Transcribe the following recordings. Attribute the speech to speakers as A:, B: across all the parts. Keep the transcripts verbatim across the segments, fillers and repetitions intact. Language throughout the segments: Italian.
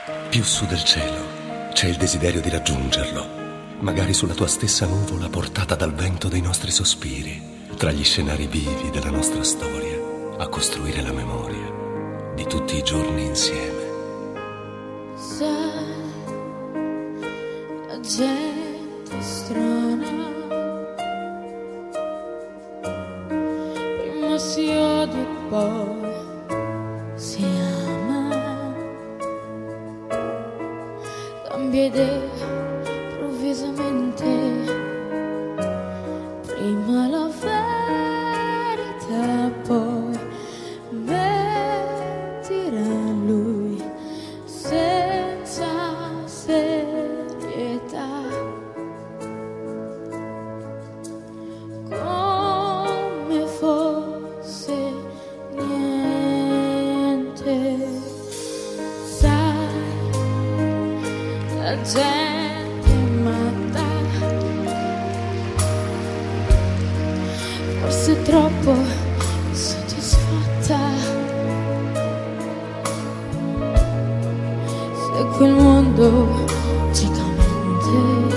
A: Più su del cielo c'è il desiderio di raggiungerlo, magari sulla tua stessa nuvola portata dal vento dei nostri sospiri, tra gli scenari vivi della nostra storia, a costruire la memoria di tutti i giorni insieme.
B: Sai, la gente strana prima si odia e poi si ama, cambia idea improvvisamente, prima la verità, poi mentirà lui senza serietà, come fosse niente. Sai, la gente è matta, forse troppo soddisfatta, segue il mondo ciecamente,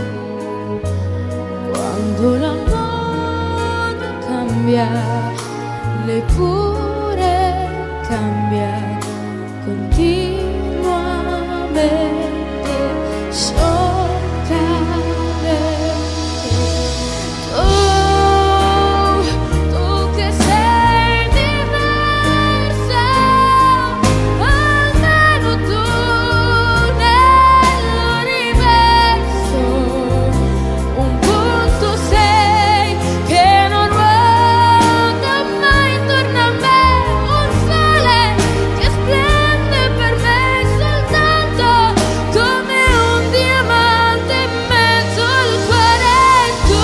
B: quando la moda cambia, lei pure cambia continuamente, scioccamente. Tu, tu che sei diversa, almeno tu nell'universo, un punto sei che non ruota mai intorno a me, un sole che splende per me soltanto come un diamante in mezzo al cuore. Tu,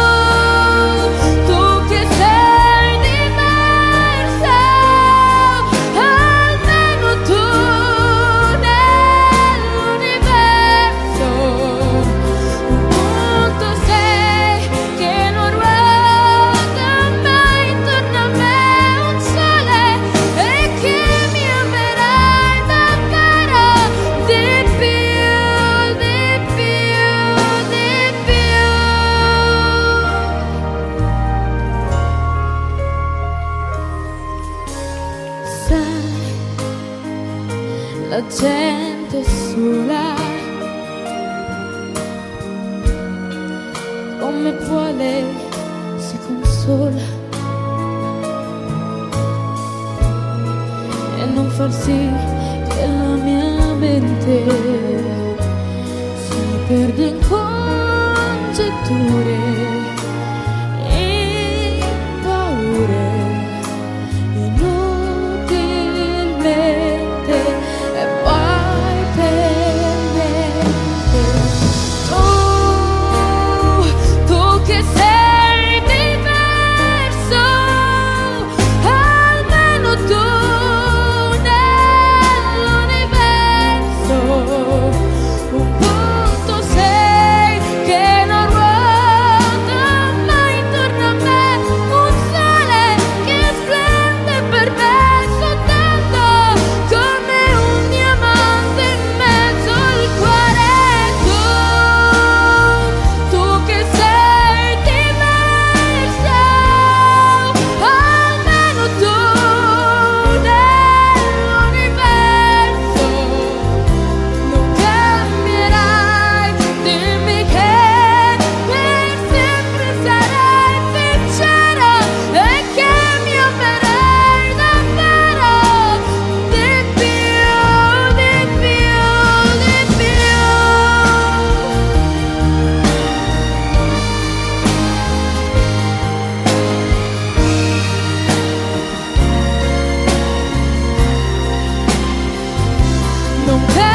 B: tu che sei diversa, almeno tu nell'universo, un punto sei che non ruota mai intorno a me, un sole e che mi amerai davvero di più, di più, di più. Sai, la gente è sola, come può lei si consola e non far sì che la mia mente si perde in congetture e paure inutilmente, e poi per niente. Tu, tu che sei diverso, almeno tu nell'universo, un punto sei che non ruota mai intorno a me, un sole che splende per me soltanto come un diamante in mezzo al cuore. Tu, tu che sei diversa, almeno tu nell'universo, non cambierai, dimmi che per sempre sarai sincera e che mi amerai davvero di più, di più, di più. Non